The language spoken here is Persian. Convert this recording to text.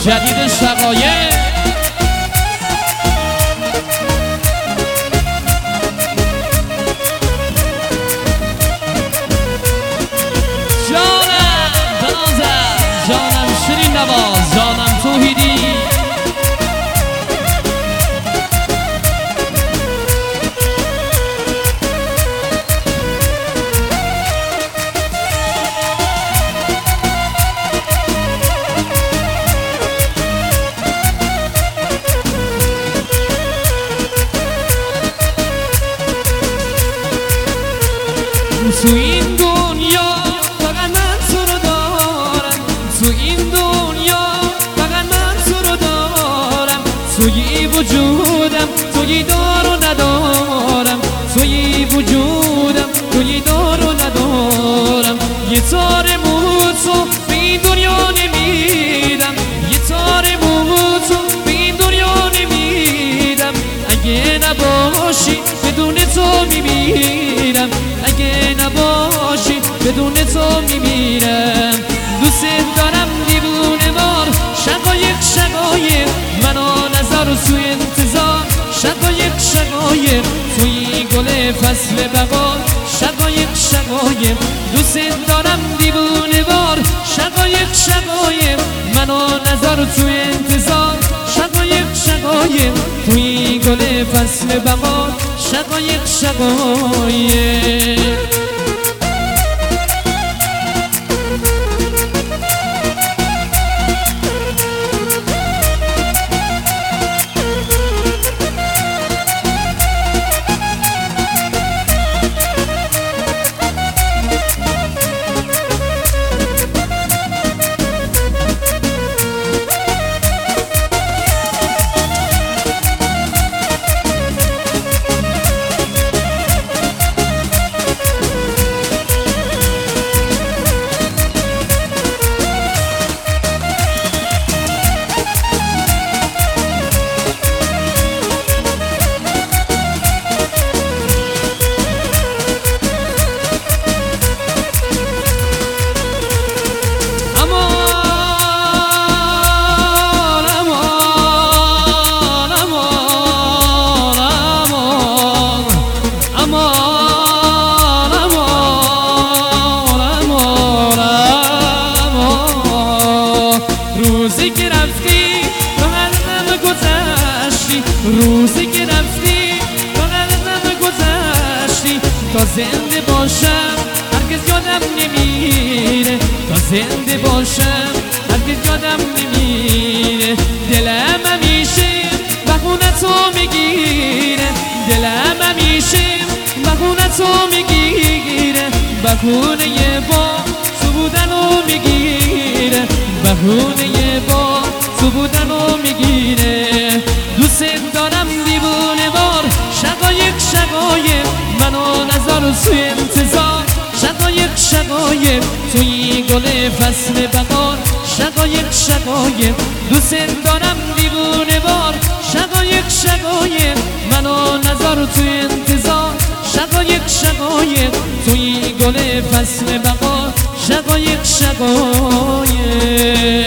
جدید شقایق جانم بنازم، جانم شیرین نواز، جانم توحیدی. تو این دنیا فقط من تو رو دارم، تو این دنیا فقط من تو رو دارم، توی وجودم توی دار و ندارم، توی وجودم توی دار و ندارم. یه تار موتو به این دنیا نمیدم، یه تار موتو به این دنیا نمیدم. اگه نباشی بدون تو میمیرم، اگه نباشی بدون تو میمیرم. دوست دارم دیوونه وار، شقایق شقایق منو نظر و توی انتظار، شقایق شقایق توی گل فصل بهار، شقایق شقایق دوست دارم دیوونه وار، شقایق شقایق منو نظر و توی انتظار، شقایق شقایق توی گل فصل بهار، شقایق شقایق. روزی که رفتی تو قلبم گذشتی، روزی که رفتی تو قلبم گذشتی. تا زنده باشم هرگز یادم نمیره، تا زنده باشم هرگز یادم نمیره. دلم همیشه بهونه تو میگیره، دلم همیشه بهونه تو میگیره. بهونه با تو بودنو میگیره، بهونه با تو بودنو میگیره. دوست دارم دیوونه وار، شقایق شقایق منو نظر و توی انتظار، شقایق شقایق توی گل فصل بهار، شقایق شقایق دوست دارم دیوونه وار، شقایق شقایق منو نظر و توی انتظار، شقایق شقایق توی گل فصل بهار، شقایق شقایق.